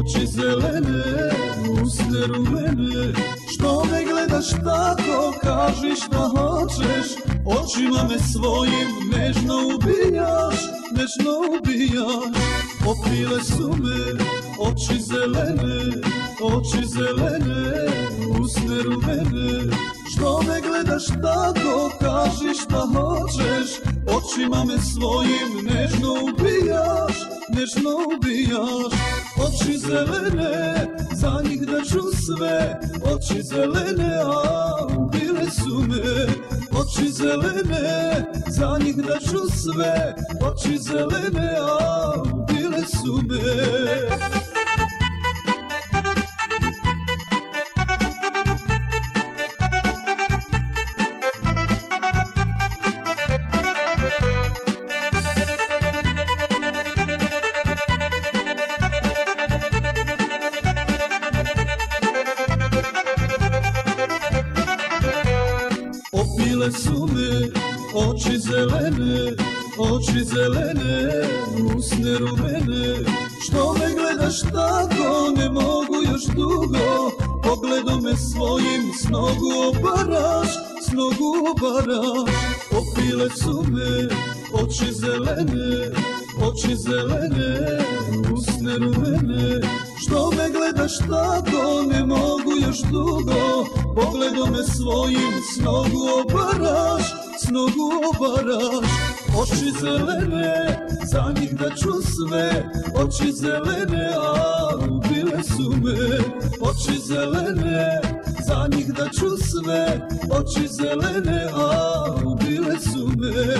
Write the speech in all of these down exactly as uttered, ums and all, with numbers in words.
oči zelene, usne rumene. Što me gledaš tako, kaži šta hoćeš, očima me svojim nežno ubijaš, nežno ubijaš. Opile su me oči zelene, oči zelene, usne rumene. Što me gledaš tako, kaži šta hoćeš, očima me svojim nežno ubijaš, nežno ubijaš. Oči zelene, za njih da ću sve, oči zelene, a ubile su me. Oči zelene, za njih da ću sve, oči zelene, a ubile su me. Opile su me oči zelene, oči zelene, usne rumene. Što me gledaš tako, ne mogu još dugo, pogledom me svojim s nogu obaraš, s nogu obaraš. Opile su me oči zelene, oči zelene, usne rumene. Što me gledaš tako, ne mogu još dugo, pogledom me svojim s nogu obaraš, s nogu obaraš. Oči zelene, za njih da ću sve, oči zelene, a ubile su me. Oči zelene, za njih da ću sve, oči zelene, a ubile su me.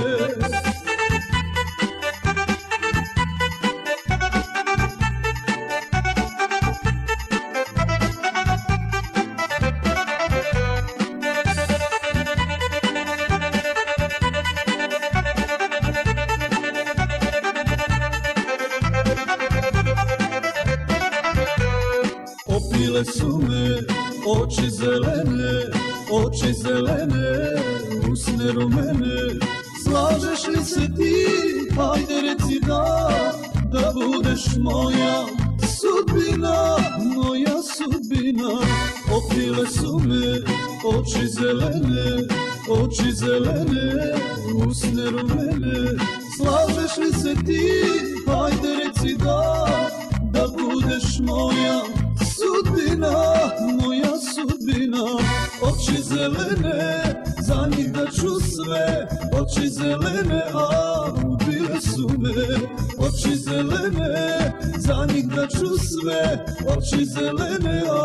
Opile su me oči zelene, oči zelene, usne rumene. Slažeš li se ti, hajde reci da, da budeš moja sudbina, moja sudbina. Opile su me oči zelene, oči zelene, usne rumene. Slažeš li se ti, hajde reci da, da budeš moja sudbina, moja sudbina. Oči zelene, za njih da ću sve, oči zelene, a ubile su me. Oči zelene, za njih da ću sve, oči zelene, a